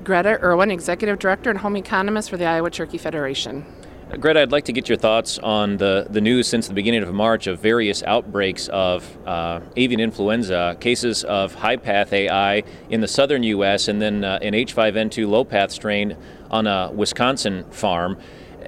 Greta Irwin, Executive Director and Home Economist for the Iowa Turkey Federation. Greta, I'd like to get your thoughts on the news since the beginning of March of various outbreaks of avian influenza, cases of high-path AI in the southern U.S., and then an H5N2 low-path strain on a Wisconsin farm.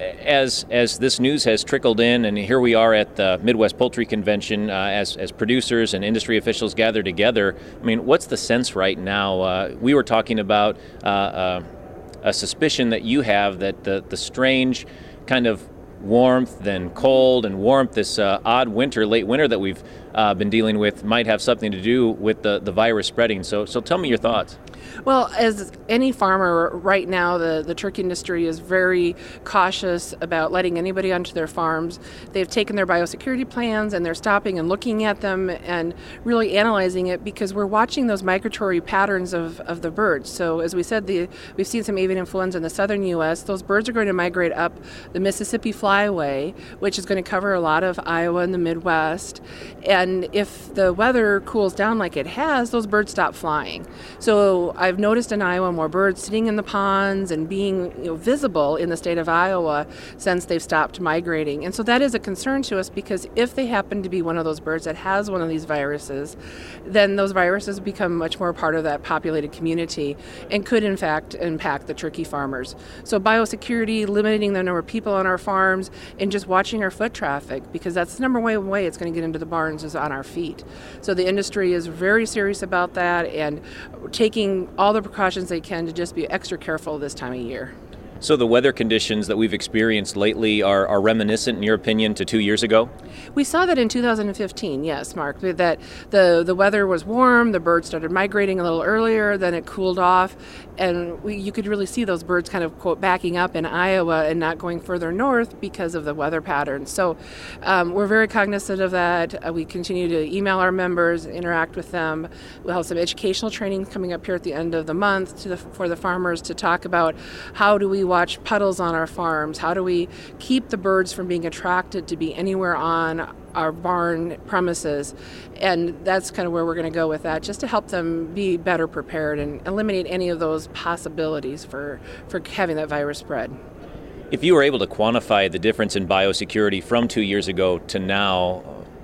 As this news has trickled in, and here we are at the Midwest Poultry Convention as producers and industry officials gather together, I mean, what's the sense right now? We were talking about a suspicion that you have that the strange kind of warmth, then cold and warmth, this odd winter, late winter that we've been dealing with might have something to do with the virus spreading. So tell me your thoughts. Well, as any farmer right now, the turkey industry is very cautious about letting anybody onto their farms. They've taken their biosecurity plans and they're stopping and looking at them and really analyzing it because we're watching those migratory patterns of the birds. So as we said, we've seen some avian influenza in the southern U.S. Those birds are going to migrate up the Mississippi Flyway, which is going to cover a lot of Iowa and the Midwest. And if the weather cools down like it has, those birds stop flying. So I've noticed in Iowa more birds sitting in the ponds and being visible in the state of Iowa since they've stopped migrating. And so that is a concern to us because if they happen to be one of those birds that has one of these viruses, then those viruses become much more part of that populated community and could in fact impact the turkey farmers. So biosecurity, limiting the number of people on our farms, and just watching our foot traffic because that's the number one way it's going to get into the barns is on our feet. So the industry is very serious about that and taking all the precautions they can to just be extra careful this time of year. So the weather conditions that we've experienced lately are reminiscent, in your opinion, to 2 years ago? We saw that in 2015, yes, Mark, that the weather was warm, the birds started migrating a little earlier, then it cooled off, and you could really see those birds kind of, quote, backing up in Iowa and not going further north because of the weather patterns. So we're very cognizant of that. We continue to email our members, interact with them. We'll have some educational training coming up here at the end of the month for the farmers to talk about how do we watch puddles on our farms, how do we keep the birds from being attracted to be anywhere on our barn premises, and that's kind of where we're going to go with that, just to help them be better prepared and eliminate any of those possibilities for having that virus spread. If you were able to quantify the difference in biosecurity from 2 years ago to now,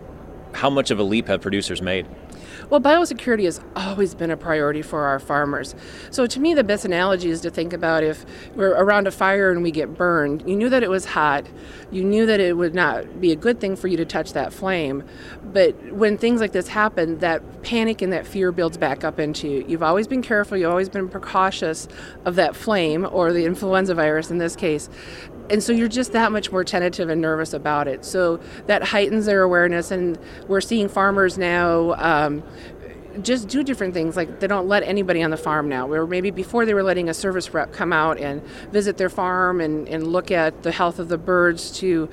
how much of a leap have producers made? Well, biosecurity has always been a priority for our farmers. So to me, the best analogy is to think about if we're around a fire and we get burned. You knew that it was hot. You knew that it would not be a good thing for you to touch that flame. But when things like this happen, that panic and that fear builds back up into you. You've always been careful. You've always been precautious of that flame, or the influenza virus in this case. And so you're just that much more tentative and nervous about it. So that heightens their awareness, and we're seeing farmers now just do different things, like they don't let anybody on the farm now, where maybe before they were letting a service rep come out and visit their farm and look at the health of the birds to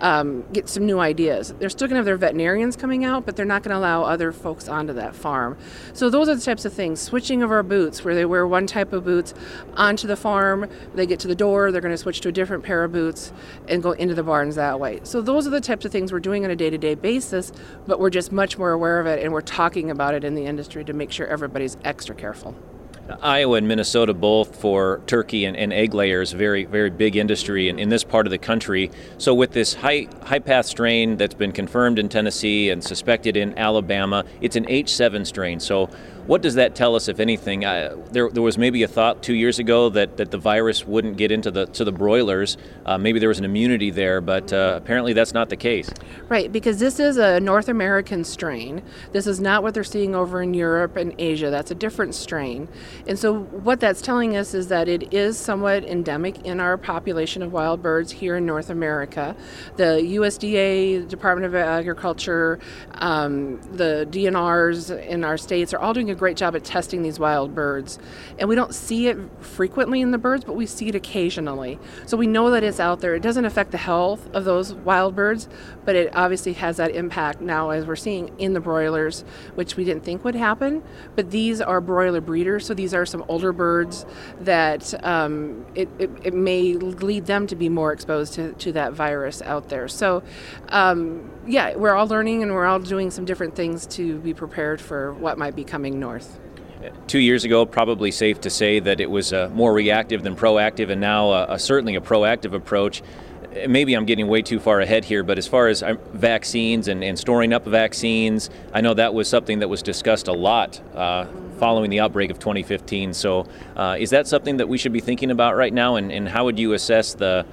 get some new ideas. They're still going to have their veterinarians coming out, but they're not going to allow other folks onto that farm. So those are the types of things. Switching of our boots, where they wear one type of boots onto the farm, they get to the door, they're going to switch to a different pair of boots and go into the barns that way. So those are the types of things we're doing on a day-to-day basis, but we're just much more aware of it, and we're talking about it in the industry to make sure everybody's extra careful. Iowa and Minnesota, both for turkey and egg layers, very, very big industry in this part of the country. So with this high-path strain that's been confirmed in Tennessee and suspected in Alabama, it's an H7 strain. So what does that tell us, if anything? There was maybe a thought 2 years ago that the virus wouldn't get into the broilers. Maybe there was an immunity there, but apparently that's not the case. Right, because this is a North American strain. This is not what they're seeing over in Europe and Asia. That's a different strain. And so what that's telling us is that it is somewhat endemic in our population of wild birds here in North America. The USDA, Department of Agriculture, the DNRs in our states are all doing a great job at testing these wild birds. And we don't see it frequently in the birds, but we see it occasionally. So we know that it's out there. It doesn't affect the health of those wild birds, but it obviously has that impact now, as we're seeing in the broilers, which we didn't think would happen. But these are broiler breeders, so these are some older birds that it may lead them to be more exposed to that virus out there. So we're all learning and we're all doing some different things to be prepared for what might be coming north. 2 years ago, probably safe to say that it was more reactive than proactive, and now certainly a proactive approach. Maybe I'm getting way too far ahead here, but as far as vaccines and storing up vaccines, I know that was something that was discussed a lot following the outbreak of 2015. So is that something that we should be thinking about right now, and how would you assess the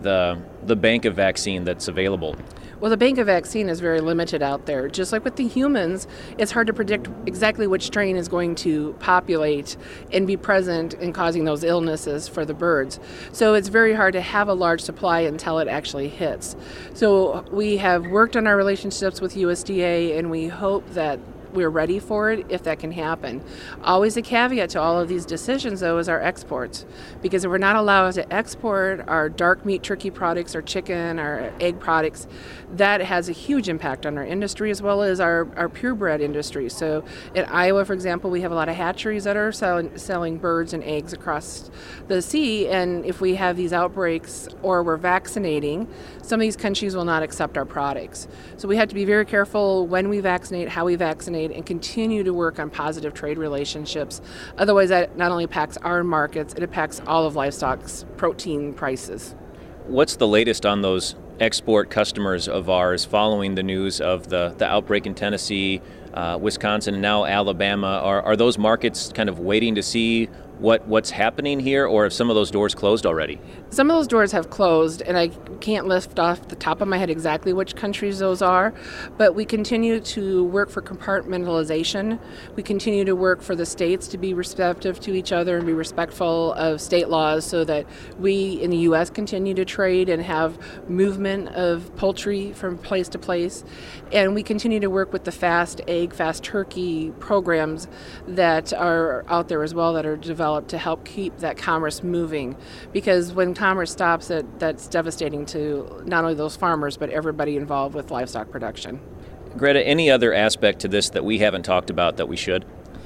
bank of vaccine that's available? Well, the bank of vaccine is very limited out there. Just like with the humans, it's hard to predict exactly which strain is going to populate and be present in causing those illnesses for the birds. So it's very hard to have a large supply until it actually hits. So we have worked on our relationships with USDA, and we hope that we're ready for it if that can happen. Always a caveat to all of these decisions, though, is our exports. Because if we're not allowed to export our dark meat turkey products, our chicken, our egg products, that has a huge impact on our industry as well as our purebred industry. So in Iowa, for example, we have a lot of hatcheries that are selling birds and eggs across the sea, and if we have these outbreaks or we're vaccinating, some of these countries will not accept our products. So we have to be very careful when we vaccinate, how we vaccinate, and continue to work on positive trade relationships. Otherwise, that not only impacts our markets, it impacts all of livestock's protein prices. What's the latest on those export customers of ours following the news of the outbreak in Tennessee, Wisconsin, and now Alabama? Are those markets kind of waiting to see what's happening here, or have some of those doors closed already? Some of those doors have closed, and I can't lift off the top of my head exactly which countries those are, but we continue to work for compartmentalization. We continue to work for the states to be receptive to each other and be respectful of state laws so that we in the U.S. continue to trade and have movement of poultry from place to place. And we continue to work with the fast egg, fast turkey programs that are out there as well that are developed to help keep that commerce moving, because when commerce stops, that's devastating to not only those farmers but everybody involved with livestock production. Greta, any other aspect to this that we haven't talked about that we should?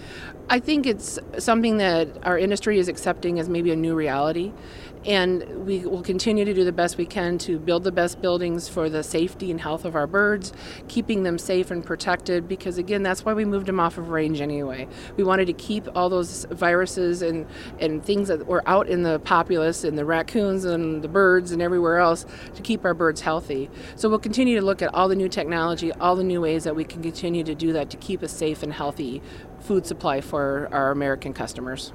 I think it's something that our industry is accepting as maybe a new reality, and we will continue to do the best we can to build the best buildings for the safety and health of our birds, keeping them safe and protected, because again, that's why we moved them off of range anyway. We wanted to keep all those viruses and things that were out in the populace and the raccoons and the birds and everywhere else to keep our birds healthy. So we'll continue to look at all the new technology, all the new ways that we can continue to do that to keep a safe and healthy food supply for our American customers.